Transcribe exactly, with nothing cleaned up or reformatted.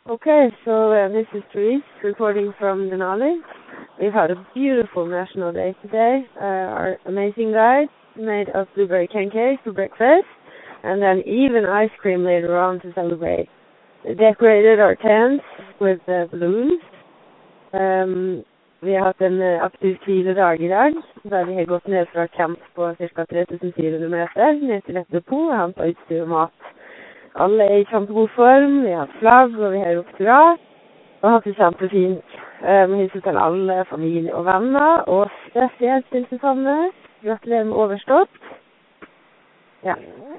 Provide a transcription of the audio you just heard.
Okay, so uh, this is Therese reporting from Denali. We've had a beautiful National Day today. Uh, our amazing guide made us blueberry pancakes for breakfast, and then even ice cream later on to celebrate. They decorated our tents with uh, balloons. Um, vi har hatt en uh, aktiv fire dager i dag, der vi har gått ned fra camp på ca. tre tusen fire hundre meter, ned til et depot og hentet utstyr og mat. Alle er i kjempegod form, vi har flagg og vi har ropt hurra, og hatt det kjempefint. Um, vi hilser til alle, familie og venner, og spesielt til Susanne. Gratulerer med overstått. Ja.